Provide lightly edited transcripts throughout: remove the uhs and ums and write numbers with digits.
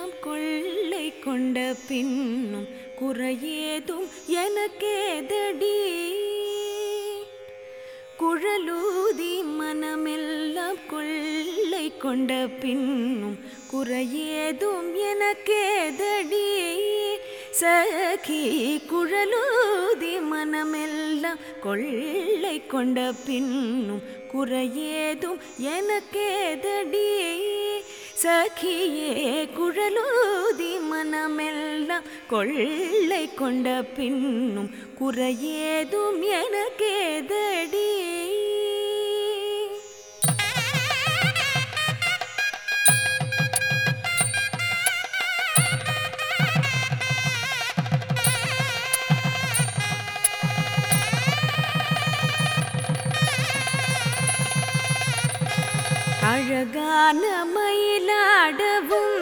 மனமெல்லாம் கொள்ளை கொண்ட பின்னும் குறையேதும் எனக்கேதடி. குழலூதி மனமெல்லாம் கொள்ளை கொண்ட பின்னும் குறையேதும் எனக்கேதடி. சகி குழலூதி மனமெல்லாம் கொள்ளை கொண்ட பின்னும் குறையேதும் எனக்கேதடி. சகியே குழலூதி மனமெல்லாம் கொள்ளை கொண்ட பின்னும் குறையேதும் எனக்கேதடி. அழகான மயிலாடவும்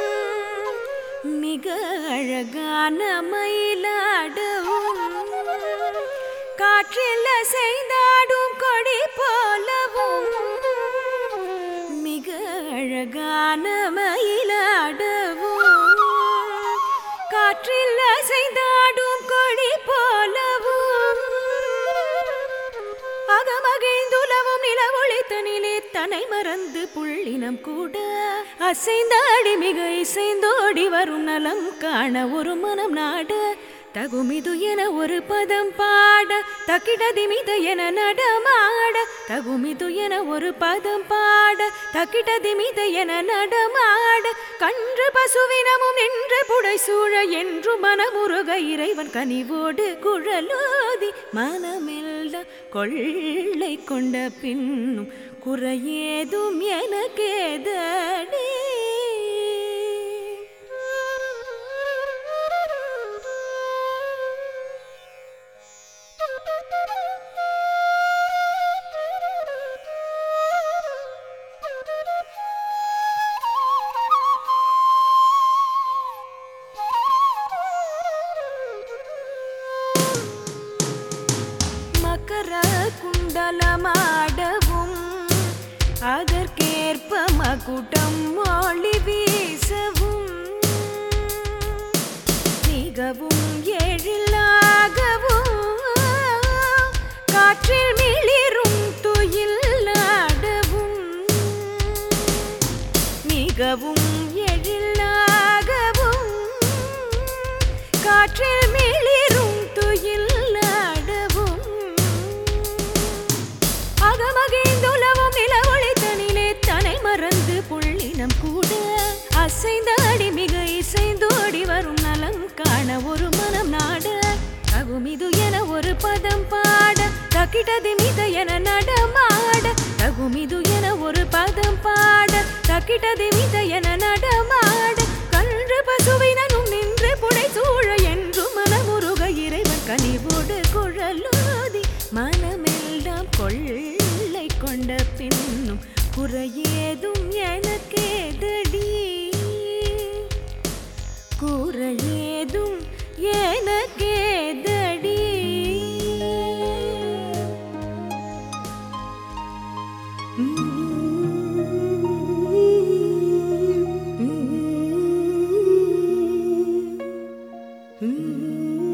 மிக அழகான மயிலாடவும் காற்றில் செய்தாடும் கொடி போலவும் மிக அழகான மயிலாடவும் காற்றில் செய்தாடும் கொடி போலவும் அகமகிழ்ந்துலவும் நிலவொளித்தனிலே தன்னை மறந்து புள்ளினம் கூட அசைந்தாடி மிக இசைந்தோடி வரும் நலம் காண ஒரு மனம் நாட. தகுமிது என ஒரு பதம் பாட தக்கிடதிமித என நடமாட. தகுமிது என ஒரு பதம் பாட தக்கிடதிமித என நடமாட. கன்று பசுவினமும் நின்று புடை சூழ என்று மனமுருக இறைவன் கனிவோடு குழலோதி மனமெல்லாம் கொள்ளை கொண்ட பின்னும் குறையேதும் எனக்கேதடி. மகர குண்டலமாடவும் அதற்கேற்ப மகுடம் மொழி வீசவும் மிகவும் எழிலாகவும் காற்றில் மிளிரும் துயில் நாடவும் மிகவும் எழிலாகவும் காற்றில் மிளிரும் துயில் நாடவும் அகமகிழ்ந்துலவும் நிலவொளித்தனிலே தன்னை மறந்து புள்ளினம் கூட அசைந்தாடி மிக இசைந்தோடி வரும் நலம் காண ஒரு மனம் நாட. தகுமிது என ஒரு பதம் பாட தக்கிடதிமித என நடமாட. தகுமிது என ஒரு பதம் பாட தக்கிடதிமித என நடமாட. கன்று பசுவினும் நின்று புடை சூழ என்று மனமுருக இறைவன் கனிவோடு குழலோதி மனமெல்லாம் கொள்ளை கொண்ட பின்னும் குறையேதும் எனக்கேதடி. குறையேதும் எனக்கேதடி. Mm-hmm.